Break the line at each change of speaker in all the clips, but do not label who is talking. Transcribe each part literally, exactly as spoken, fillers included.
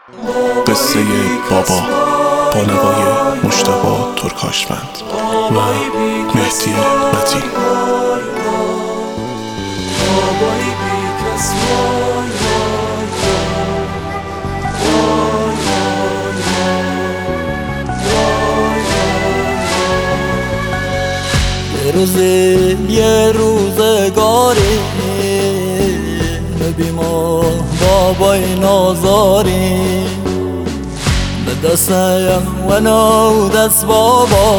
قصه بابا با نوای مجتبی ترکاشفند و مهدی متین.
یه روز یه روزگاری بی ما بابای نازاری به دستم و نو دست بابا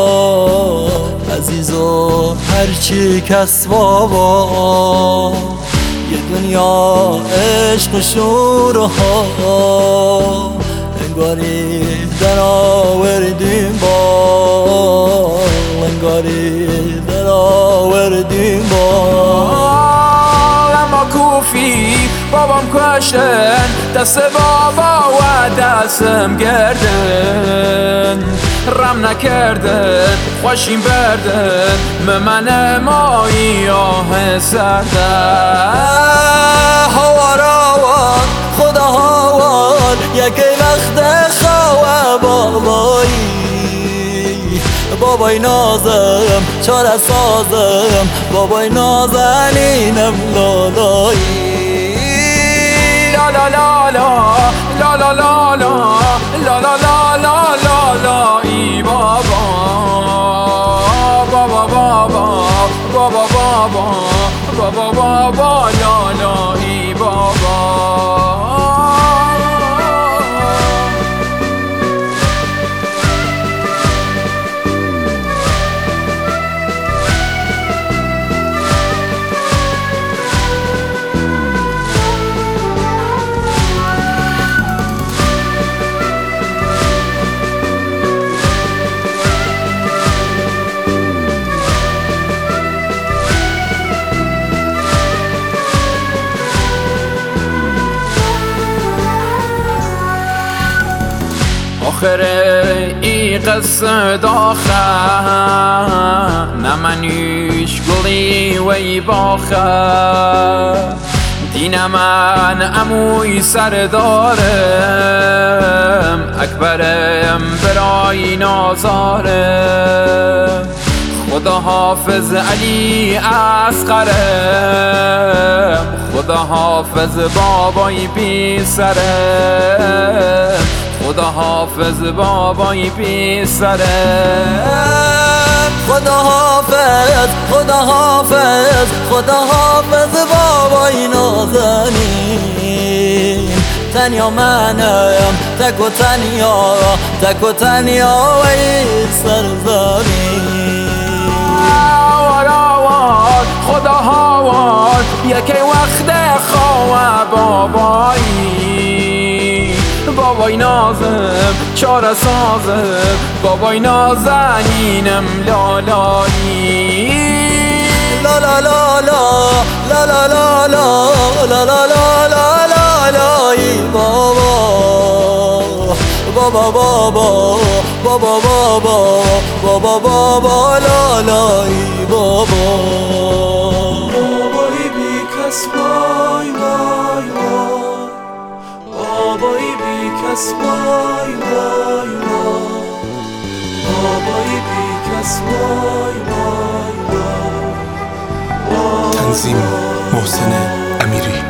عزیز و هرچی کس بابا یه دنیا عشق شورها انگاری در آوردیم با انگاری در آوردیم با
اما کوفی بابام کشتن دست بابا و دستم گردن رم نکردن خوشیم بردن به من مایی آه سردن
هوا روان خدا هوان یکی وقت خواه بابایی بابای نازم چاره سازم بابای نازنینم لالایی
لا لا لا لا لا لا لا لا لا لا لا لا لا ای بابا بابا بابا بابا بابا بابا بابا لا لا ای بابا آخر ای قصه داخل نمنیش گلی وی باخه دین من اموی سر دارم اکبرم برای نازارم خدا حافظ علی اصغرم خدا حافظ بابای بی سرم خدا حافظ بابای بی سرم
خدا حافظ خدا حافظ خدا حافظ بابای نازنین تنیا منم تک و تنیا تک و تنیا و این سرزمین
خدا هوان یکی وقت خواه بابایی بابای نازم چاره سازم بابای نازنینم لالایی
لا لا لا لا لا لا لا لا لا لا لا لا لا لا ای بابا بابا بابا بابا بابا بابا بابا لا لا ای بابا
بابایی بی کس وای وای وای بابایی بی کس وای وای وای بابایی بی کس وای وای وای
تنظیم محسن امیری.